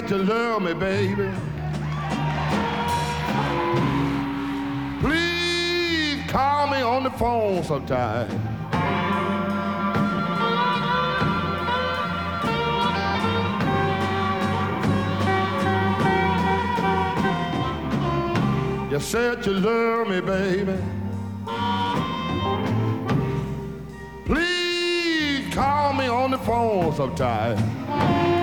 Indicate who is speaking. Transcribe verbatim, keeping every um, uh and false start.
Speaker 1: said you love me, baby. Please call me on the phone sometime. You said you love me, baby. Please call me on the phone sometime.